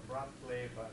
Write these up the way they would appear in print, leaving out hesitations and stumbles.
abruptly, but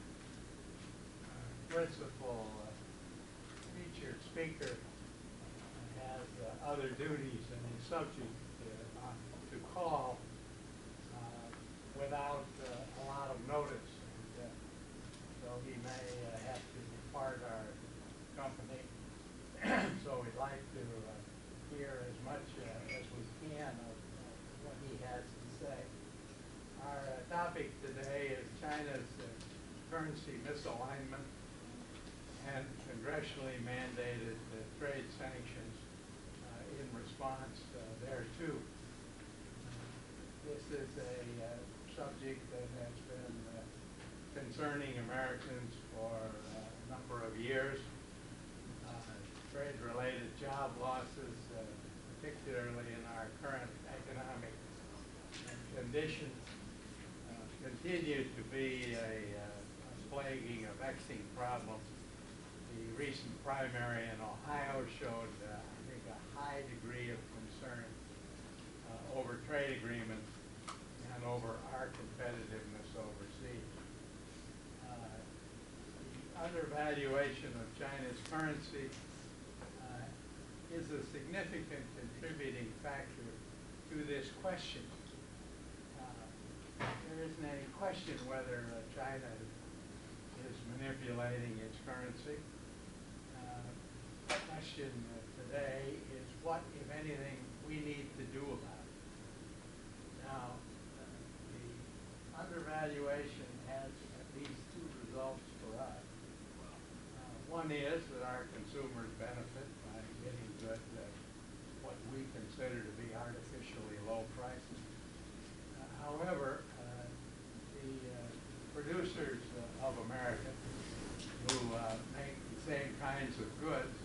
principal featured speaker has other duties and is subject to call without a lot of notice. And, so he may have to depart our company. So we'd like to hear as much as we can of what he has to say. Our topic today is China's currency misalignment and congressionally mandated trade sanctions in response thereto. This is a subject that has been concerning Americans for a number of years. Trade-related job losses, particularly in our current economic conditions, continue to be a plaguing, a vexing problem. The recent primary in Ohio showed, I think, a high degree of concern over trade agreements and over our competitiveness overseas. The undervaluation of China's currency is a significant contributing factor to this question. There isn't any question whether China is manipulating its currency. The question today is what, if anything, we need to do about it. Now, the undervaluation has at least two results for us. One is that our consumers benefit by getting good, what we consider to be artificially low prices. However, the producers of America who make the same kinds of goods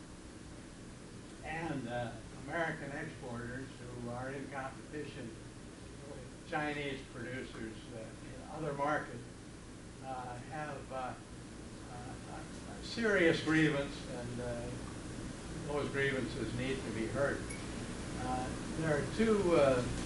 and American exporters who are in competition with Chinese producers in other markets have a serious grievance, and those grievances need to be heard. There are two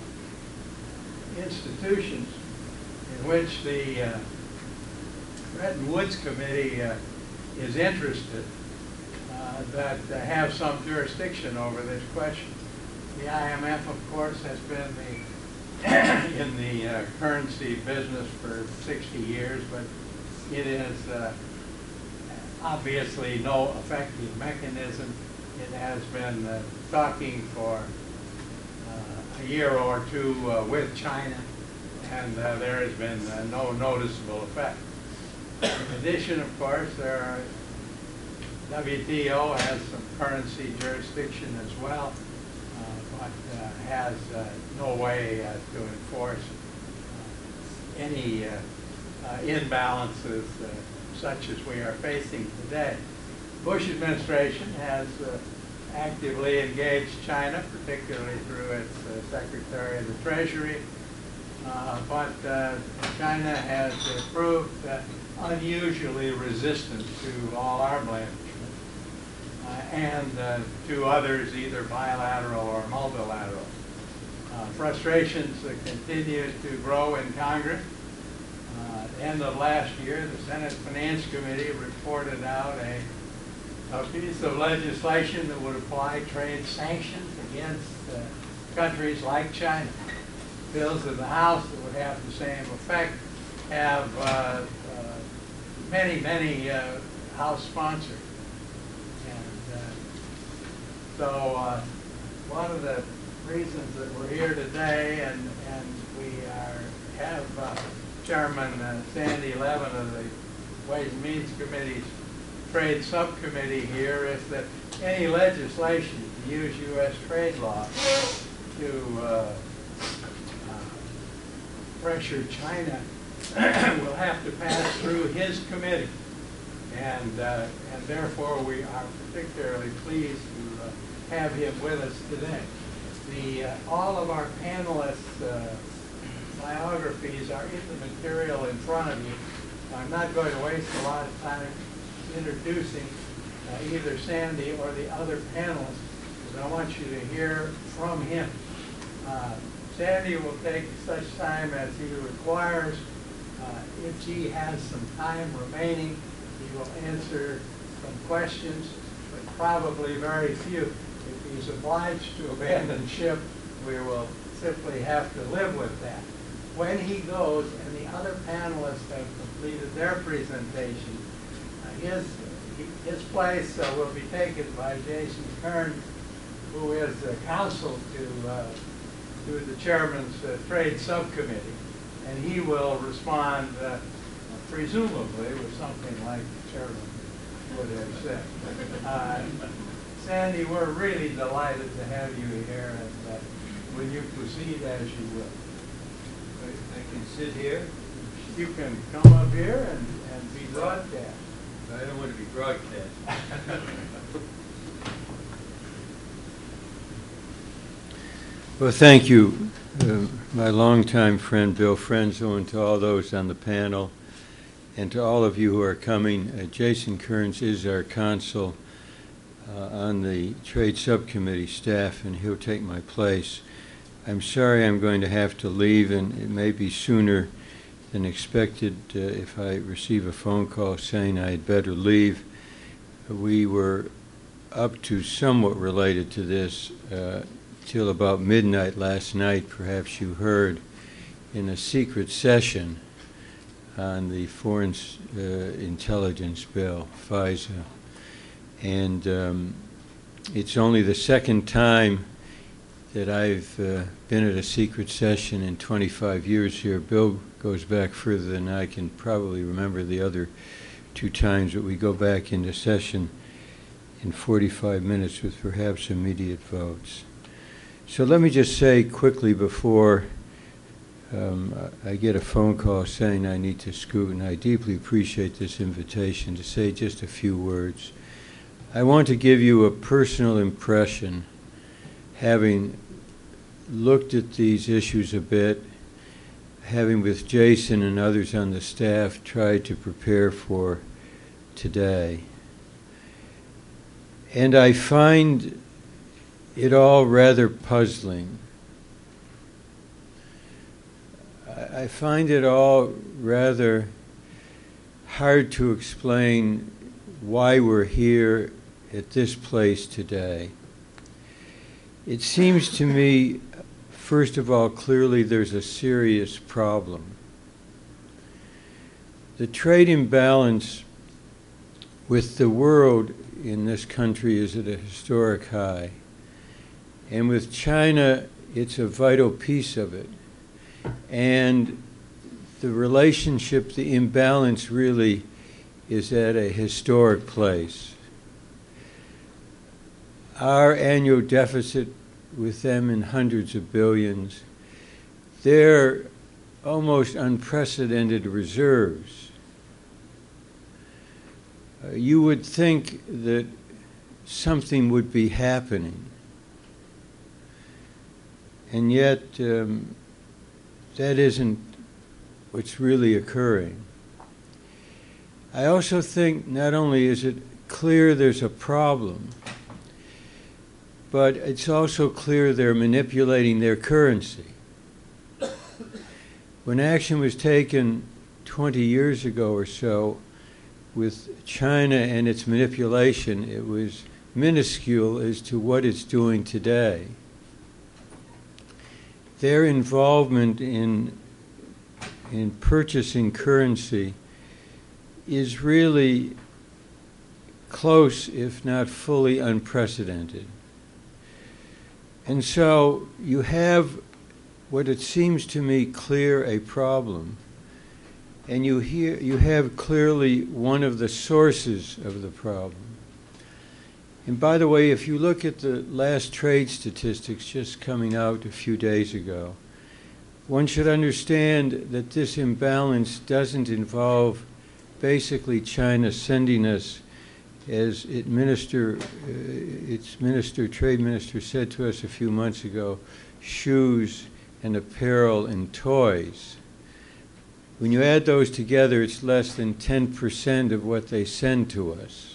institutions in which the Bretton Woods Committee is interested that have some jurisdiction over this question. The IMF, of course, has been in the currency business for 60 years, but it is obviously no effective mechanism. It has been talking for a year or two with China, and there has been no noticeable effect. In addition, of course, WTO has some currency jurisdiction as well, but has no way to enforce any imbalances such as we are facing today. Bush administration has actively engaged China, particularly through its Secretary of the Treasury, but China has proved unusually resistant to all our blandishments and to others, either bilateral or multilateral. Frustrations continue to grow in Congress. At the end of last year, the Senate Finance Committee reported out a piece of legislation that would apply trade sanctions against countries like China. Bills in the House that would have the same effect have many House sponsors. And so one of the reasons that we're here today, and we have Chairman Sandy Levin of the Ways and Means Committee's Trade Subcommittee here, is that any legislation to use U.S. trade law to pressure China will have to pass through his committee, and therefore we are particularly pleased to have him with us today. All of our panelists' biographies are in the material in front of you. I'm not going to waste a lot of time introducing either Sandy or the other panelists, because I want you to hear from him. Sandy will take such time as he requires If he has some time remaining, he will answer some questions, but probably very few. If he's obliged to abandon ship, we will simply have to live with that. When he goes and the other panelists have completed their presentation, his place will be taken by Jason Kearns, who is counsel to the chairman's trade subcommittee, and he will respond presumably with something like the chairman would have said. Sandy, we're really delighted to have you here, and will you proceed as you will? I can sit here. You can come up here and be broadcast. I don't want to be broadcast. Well, thank you, my longtime friend Bill Frenzo, and to all those on the panel, and to all of you who are coming. Jason Kearns is our consul on the Trade Subcommittee staff, and he'll take my place. I'm sorry I'm going to have to leave, and it may be sooner than expected if I receive a phone call saying I had better leave. We were up to somewhat related to this till about midnight last night, perhaps you heard, in a secret session on the Foreign Intelligence Bill, FISA. And it's only the second time that I've been at a secret session in 25 years here. Bill goes back further than I can probably remember the other two times, but we go back into session in 45 minutes with perhaps immediate votes. So let me just say quickly before I get a phone call saying I need to scoot, and I deeply appreciate this invitation to say just a few words. I want to give you a personal impression, having looked at these issues a bit, having with Jason and others on the staff tried to prepare for today. And I find it all rather puzzling. I find it all rather hard to explain why we're here at this place today. It seems to me, first of all, clearly there's a serious problem. The trade imbalance with the world in this country is at a historic high. And with China, it's a vital piece of it. And the relationship, the imbalance really is at a historic place. Our annual deficit with them in hundreds of billions, their almost unprecedented reserves. You would think that something would be happening. And yet, that isn't what's really occurring. I also think not only is it clear there's a problem, but it's also clear they're manipulating their currency. When action was taken 20 years ago or so with China and its manipulation, it was minuscule as to what it's doing today. Their involvement in purchasing currency is really close, if not fully unprecedented. And so you have what it seems to me clear a problem, and you have clearly one of the sources of the problem. And by the way, if you look at the last trade statistics just coming out a few days ago, one should understand that this imbalance doesn't involve basically China sending us, as its trade minister said to us a few months ago, shoes and apparel and toys. When you add those together, it's less than 10% of what they send to us.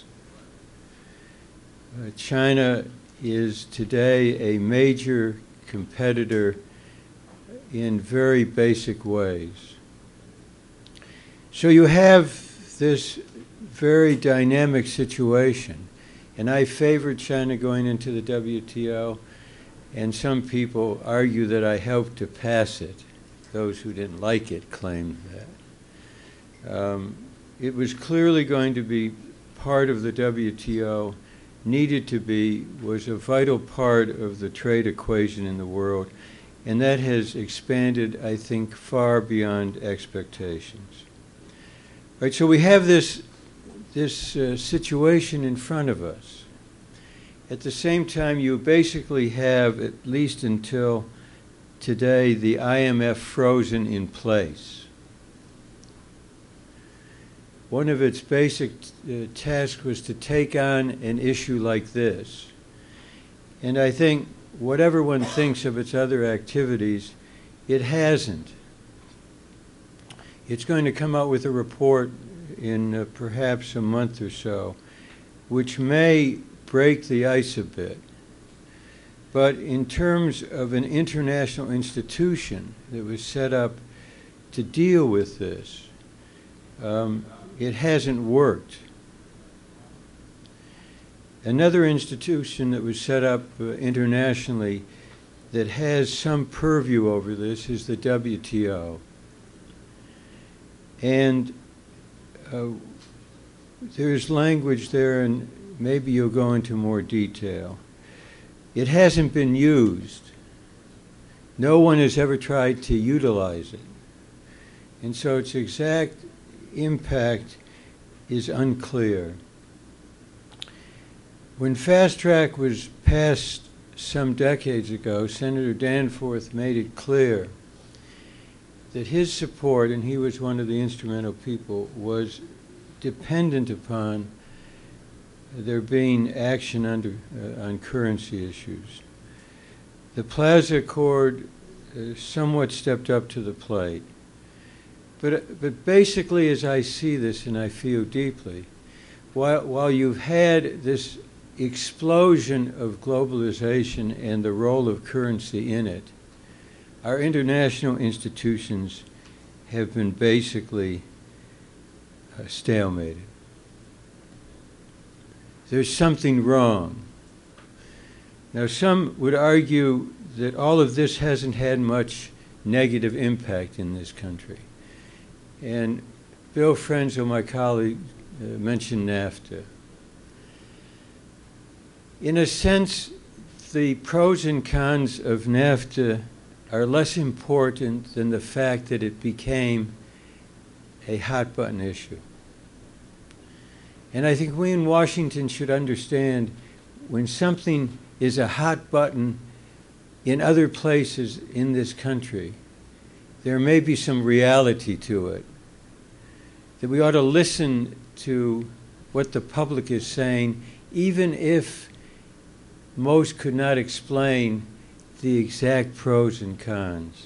China is today a major competitor in very basic ways. So you have this very dynamic situation, and I favor China going into the WTO, and some people argue that I helped to pass it. Those who didn't like it claimed that. It was clearly going to be part of the WTO, needed to be, was a vital part of the trade equation in the world, and that has expanded, I think, far beyond expectations. Right, so we have this situation in front of us. At the same time, you basically have, at least until today, the IMF frozen in place. One of its basic tasks was to take on an issue like this. And I think whatever one thinks of its other activities, it hasn't. It's going to come out with a report in perhaps a month or so, which may break the ice a bit. But in terms of an international institution that was set up to deal with this, it hasn't worked. Another institution that was set up internationally that has some purview over this is the WTO. And there's language there, and maybe you'll go into more detail. It hasn't been used. No one has ever tried to utilize it. And so its exact impact is unclear. When Fast Track was passed some decades ago, Senator Danforth made it clear that his support, and he was one of the instrumental people, was dependent upon there being action on currency issues. The Plaza Accord somewhat stepped up to the plate. But basically, as I see this, and I feel deeply, while you've had this explosion of globalization and the role of currency in it, our international institutions have been basically stalemated. There's something wrong. Now, some would argue that all of this hasn't had much negative impact in this country. And Bill Frenzel, my colleague, mentioned NAFTA. In a sense, the pros and cons of NAFTA are less important than the fact that it became a hot-button issue. And I think we in Washington should understand when something is a hot button in other places in this country, there may be some reality to it. That we ought to listen to what the public is saying, even if most could not explain the exact pros and cons.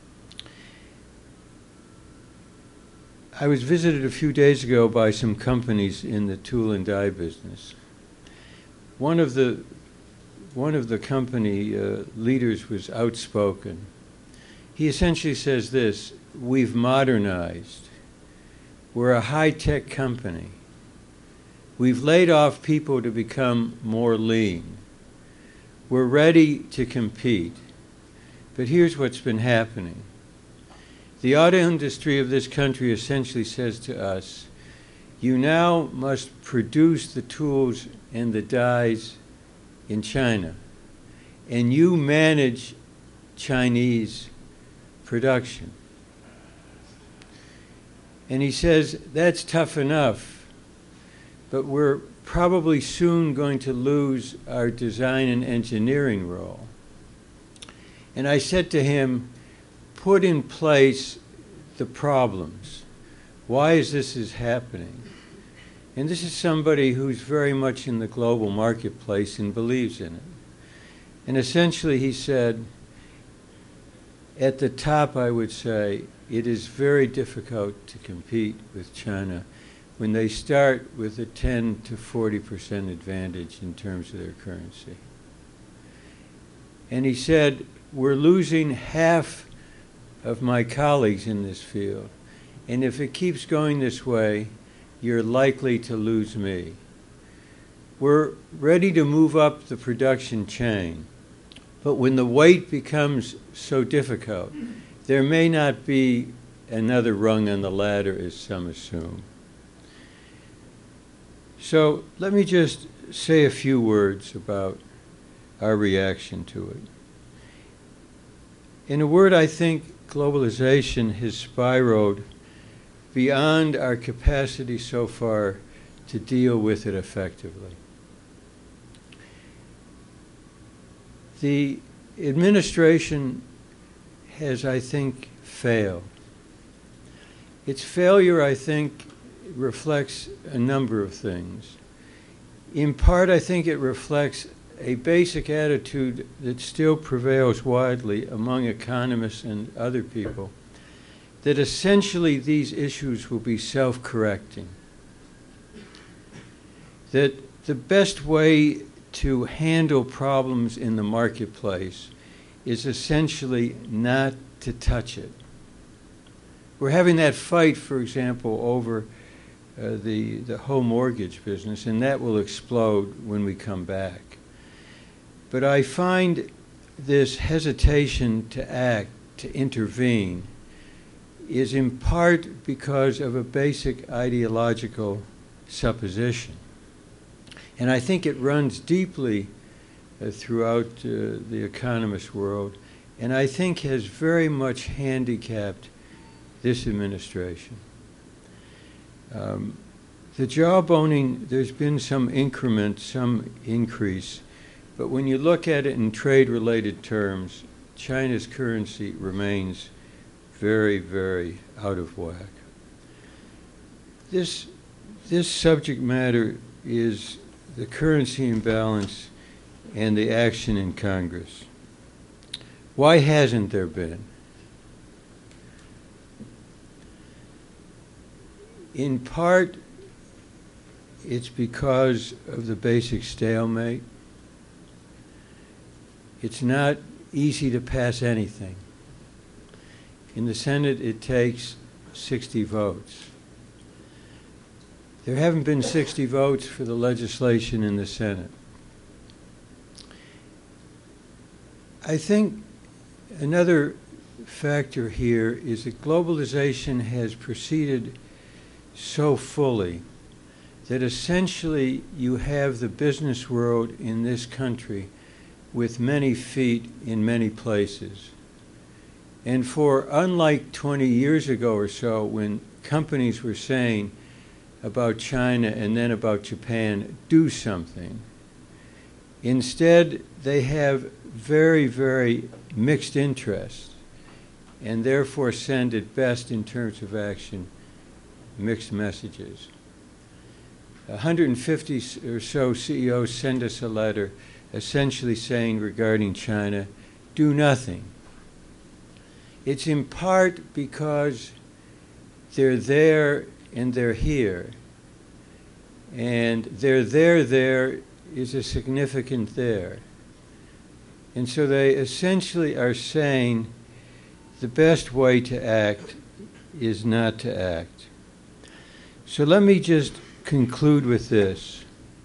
I was visited a few days ago by some companies in the tool and die business. One of the company leaders was outspoken. He essentially says this: we've modernized. We're a high-tech company. We've laid off people to become more lean. We're ready to compete. But here's what's been happening. The auto industry of this country essentially says to us, you now must produce the tools and the dies in China, and you manage Chinese production. And he says, that's tough enough, but we're probably soon going to lose our design and engineering role. And I said to him, put in place the problems. Why is this happening? And this is somebody who's very much in the global marketplace and believes in it. And essentially he said, at the top, I would say, it is very difficult to compete with China when they start with a 10 to 40% advantage in terms of their currency. And he said, we're losing half of my colleagues in this field, And if it keeps going this way, you're likely to lose me. We're ready to move up the production chain, but when the weight becomes so difficult, there may not be another rung on the ladder, as some assume. So let me just say a few words about our reaction to it. In a word, I think globalization has spiraled beyond our capacity so far to deal with it effectively. The administration has, I think, failed. Its failure, I think, reflects a number of things. In part, I think it reflects a basic attitude that still prevails widely among economists and other people, that essentially these issues will be self-correcting. That the best way to handle problems in the marketplace is essentially not to touch it. We're having that fight, for example, over the home mortgage business, and that will explode when we come back. But I find this hesitation to act, to intervene, is in part because of a basic ideological supposition. And I think it runs deeply throughout the economist world, and I think has very much handicapped this administration. The jawboning, there's been some increment, some increase, but when you look at it in trade-related terms, China's currency remains very, very out of whack. This subject matter is the currency imbalance and the action in Congress. Why hasn't there been? In part, it's because of the basic stalemate. It's not easy to pass anything. In the Senate, it takes 60 votes. There haven't been 60 votes for the legislation in the Senate. I think another factor here is that globalization has proceeded so fully that essentially you have the business world in this country with many feet in many places. And for, unlike 20 years ago or so, when companies were saying about China and then about Japan, do something, instead they have very, very mixed interests, and therefore send at best in terms of action mixed messages. 150 or so CEOs send us a letter essentially saying regarding China, do nothing. It's in part because they're there and they're here. And their there is a significant there. And so they essentially are saying the best way to act is not to act. So let me just conclude with this.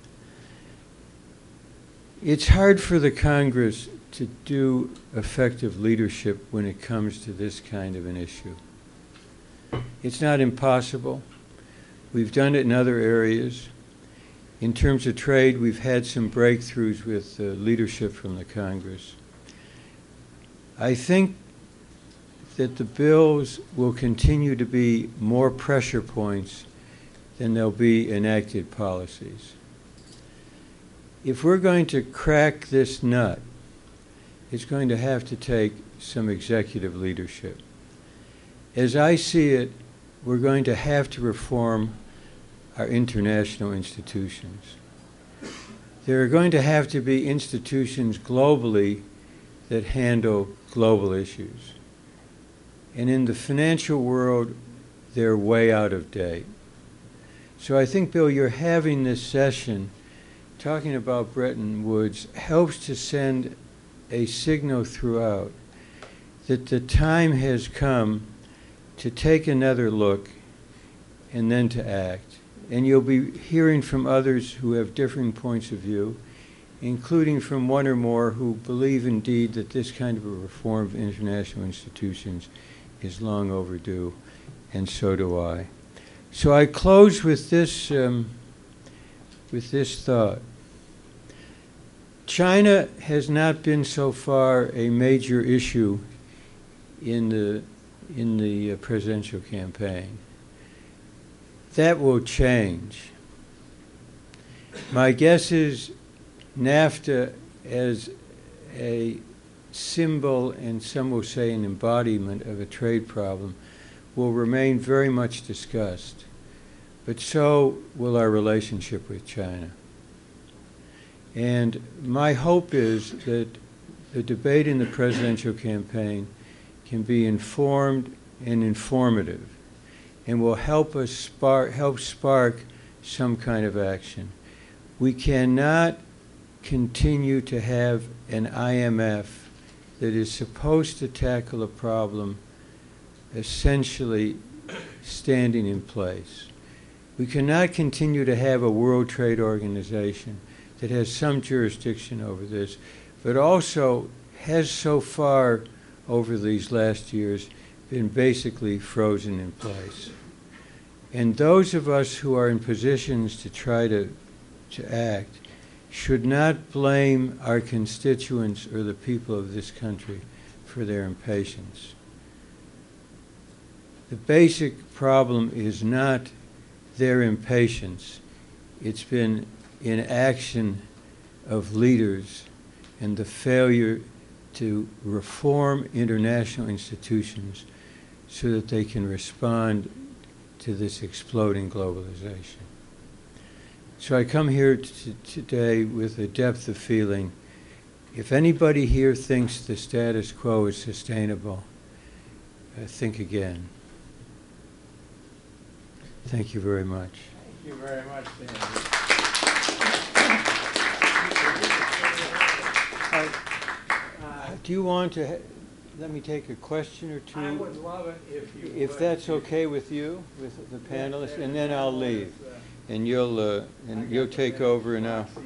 It's hard for the Congress to do effective leadership when it comes to this kind of an issue. It's not impossible. We've done it in other areas. In terms of trade, we've had some breakthroughs with leadership from the Congress. I think that the bills will continue to be more pressure points than there'll be enacted policies. If we're going to crack this nut, it's going to have to take some executive leadership. As I see it, we're going to have to reform our international institutions. There are going to have to be institutions globally that handle global issues. And in the financial world, they're way out of date. So I think, Bill, you're having this session talking about Bretton Woods helps to send a signal throughout that the time has come to take another look and then to act. And you'll be hearing from others who have differing points of view, including from one or more who believe indeed that this kind of a reform of international institutions is long overdue, and so do I. So I close with this thought. China has not been so far a major issue in the presidential campaign. That will change. My guess is NAFTA as a symbol, and some will say an embodiment of a trade problem, will remain very much discussed. But so will our relationship with China. And my hope is that the debate in the presidential campaign can be informed and informative, and will help us spark some kind of action. We cannot continue to have an IMF that is supposed to tackle a problem essentially standing in place. We cannot continue to have a World Trade Organization that has some jurisdiction over this, but also has so far over these last years been basically frozen in place. And those of us who are in positions to try to act should not blame our constituents or the people of this country for their impatience. The basic problem is not their impatience. It's been inaction of leaders and the failure to reform international institutions so that they can respond to this exploding globalization. So I come here today with a depth of feeling. If anybody here thinks the status quo is sustainable, think again. Thank you very much. Thank you very much, Sandy. Do you want to let me take a question or two? I would love it if you would. If that's okay with you, with the panelists, and then I'll leave, and you'll take over, and I'll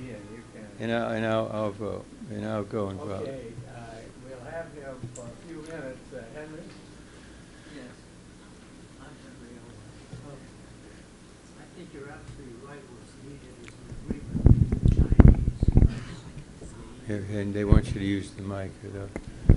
vote, and I'll go and vote. Okay, we'll have him for a few minutes. Henry? Yes. I'm Henry Owen. I think you're absolutely right. What's needed is an agreement between the Chinese. Here, and they want you to use the mic, though.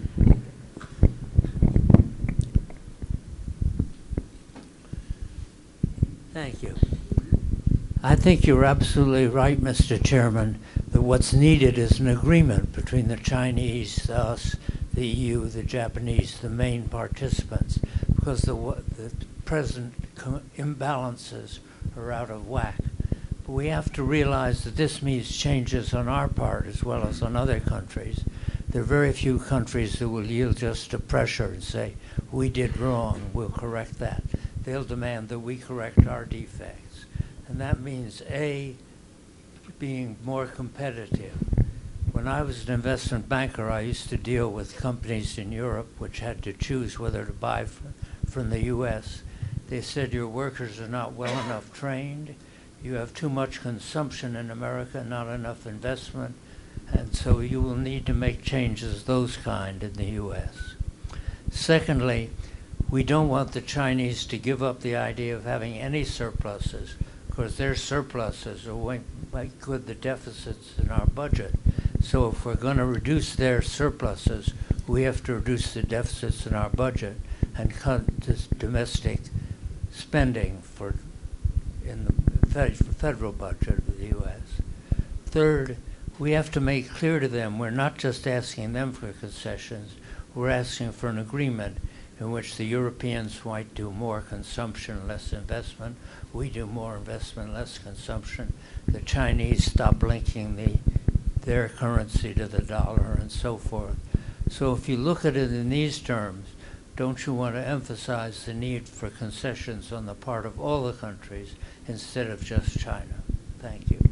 Thank you. I think you're absolutely right, Mr. Chairman, that what's needed is an agreement between the Chinese, us, the EU, the Japanese, the main participants, because the present imbalances are out of whack. But we have to realize that this means changes on our part as well as on other countries. There are very few countries that will yield just to pressure and say, we did wrong, we'll correct that. They'll demand that we correct our defects. And that means, A, being more competitive. When I was an investment banker, I used to deal with companies in Europe which had to choose whether to buy from the U.S. They said, your workers are not well enough trained, you have too much consumption in America, not enough investment, and so you will need to make changes those kind in the U.S. Secondly, we don't want the Chinese to give up the idea of having any surpluses, because their surpluses are quite good the deficits in our budget. So if we're going to reduce their surpluses, we have to reduce the deficits in our budget and cut this domestic spending in the federal budget of the U.S. Third, we have to make clear to them we're not just asking them for concessions, we're asking for an agreement in which the Europeans might do more consumption, less investment. We do more investment, less consumption. The Chinese stop linking their currency to the dollar and so forth. So if you look at it in these terms, don't you want to emphasize the need for concessions on the part of all the countries instead of just China? Thank you.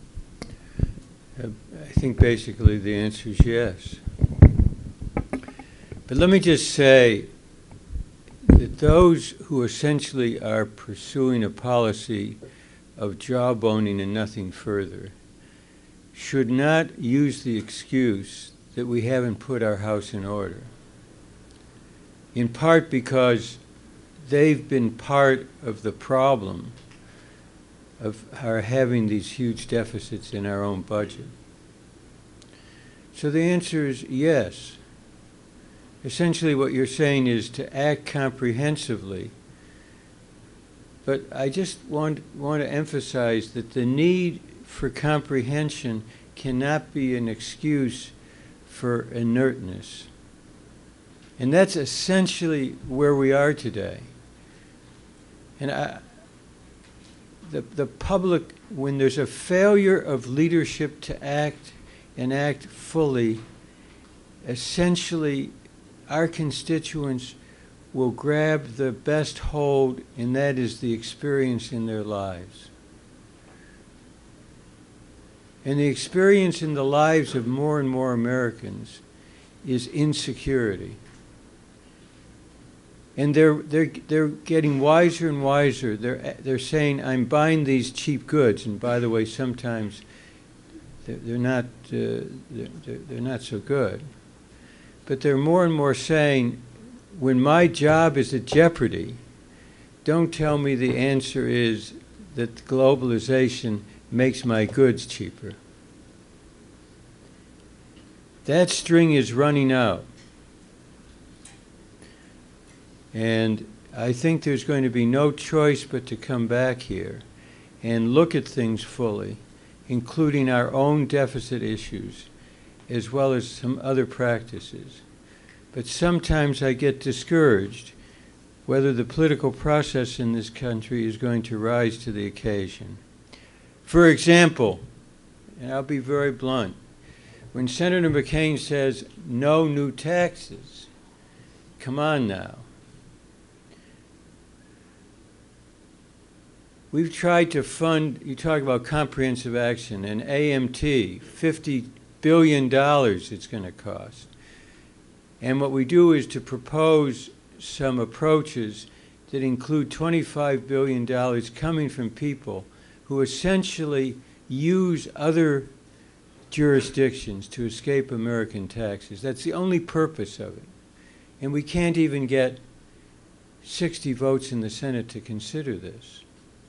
I think basically the answer is yes. But let me just say, that those who essentially are pursuing a policy of jawboning and nothing further should not use the excuse that we haven't put our house in order, in part because they've been part of the problem of our having these huge deficits in our own budget. So the answer is yes. Essentially what you're saying is to act comprehensively. But I just want to emphasize that the need for comprehension cannot be an excuse for inertness. And that's essentially where we are today. And the public, when there's a failure of leadership to act and act fully, essentially our constituents will grab the best hold, and that is the experience in their lives. And the experience in the lives of more and more Americans is insecurity. And they're getting wiser and wiser. They're saying, I'm buying these cheap goods, and by the way, sometimes they're not so good. But they're more and more saying, when my job is at jeopardy, don't tell me the answer is that globalization makes my goods cheaper. That string is running out. And I think there's going to be no choice but to come back here and look at things fully, including our own deficit issues, as well as some other practices. But sometimes I get discouraged whether the political process in this country is going to rise to the occasion. For example, and I'll be very blunt, when Senator McCain says no new taxes, come on now. We've tried to fund, you talk about comprehensive action, and AMT, $50 billion it's going to cost. And what we do is to propose some approaches that include $25 billion coming from people who essentially use other jurisdictions to escape American taxes. That's the only purpose of it. And we can't even get 60 votes in the Senate to consider this.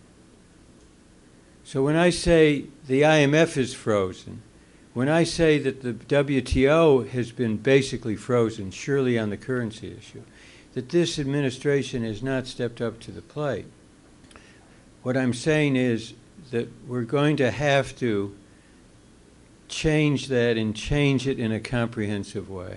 So when I say the IMF is frozen, when I say that the WTO has been basically frozen, surely on the currency issue, that this administration has not stepped up to the plate, what I'm saying is that we're going to have to change that and change it in a comprehensive way.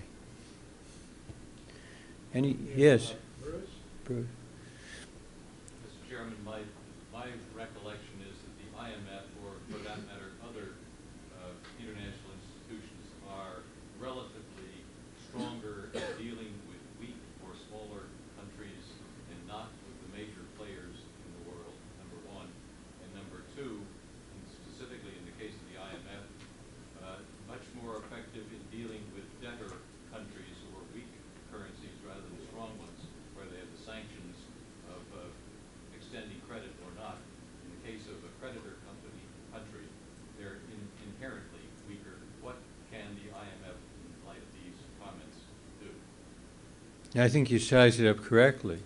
Yes? Bruce? Mr. Chairman, my recollection is that the IMF, or for that matter, other international institutions, are relatively stronger in dealing with weak or smaller countries and not with the major players in the world, number one. And number two, and specifically in the case of the IMF, much more effective in dealing with debtor countries or weak currencies rather than strong ones, where they have the sanctions of extending credit or not. In the case of a creditor country, they're inherently weaker. What can the IMF, in light of these comments, do? I think you sized it up correctly.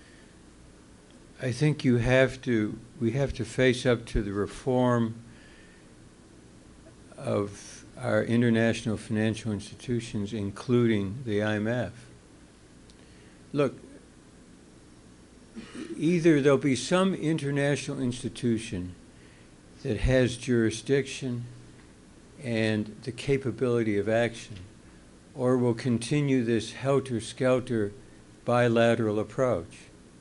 I think we have to face up to the reform of our international financial institutions, including the IMF. Look, either there'll be some international institution that has jurisdiction and the capability of action, or we'll continue this helter-skelter bilateral approach.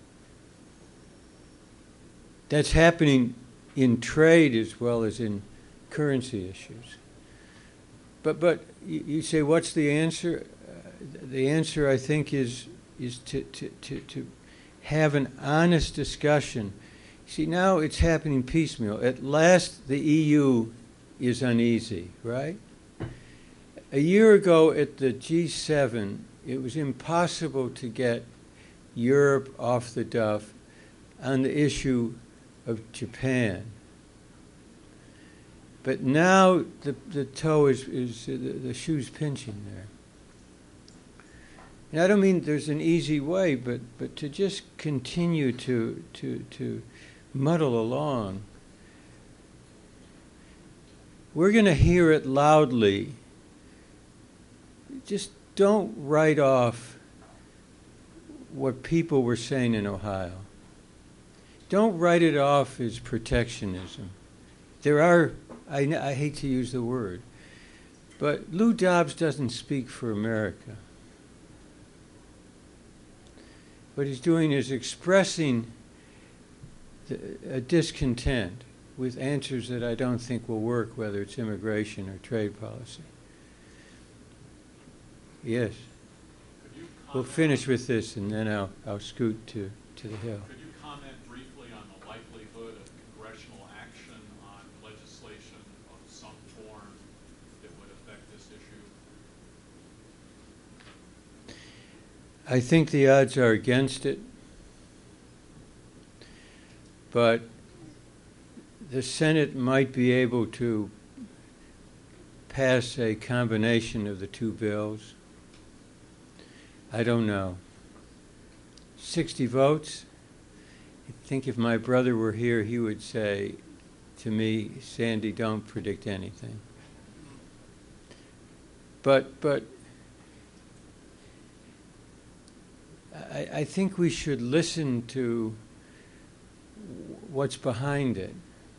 That's happening in trade as well as in currency issues. But you say, what's the answer? The answer, I think, is to have an honest discussion. See, now it's happening piecemeal. At last, the EU is uneasy, right? A year ago at the G7, it was impossible to get Europe off the duff on the issue of Japan. But now the toe is the shoe's pinching there. And I don't mean there's an easy way, but to just continue to muddle along. We're going to hear it loudly. Just don't write off what people were saying in Ohio. Don't write it off as protectionism. There are, I hate to use the word, but Lou Dobbs doesn't speak for America. What he's doing is expressing a discontent with answers that I don't think will work, whether it's immigration or trade policy. Yes. We'll finish with this, and then I'll scoot to the Hill. Could you comment briefly on the likelihood of congressional action on legislation of some form that would affect this issue? I think the odds are against it, but the Senate might be able to pass a combination of the two bills. I don't know. 60 votes? I think if my brother were here, he would say to me, Sandy, don't predict anything. But I think we should listen to what's behind it.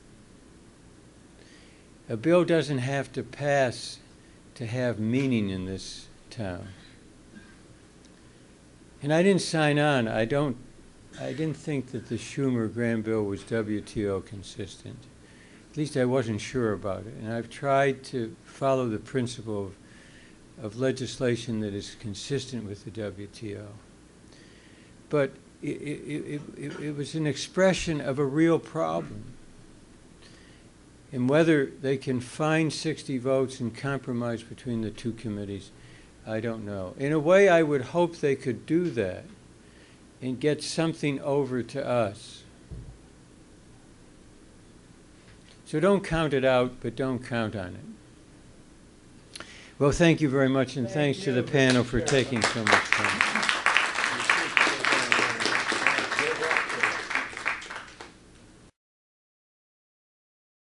A bill doesn't have to pass to have meaning in this town. And I didn't sign on. I didn't think that the Schumer-Graham bill was WTO consistent. At least I wasn't sure about it. And I've tried to follow the principle of legislation that is consistent with the WTO. But it was an expression of a real problem. And whether they can find 60 votes and compromise between the two committees, I don't know. In a way, I would hope they could do that and get something over to us. So don't count it out, but don't count on it. Well, thank you very much, and thanks to the panel for taking so much time.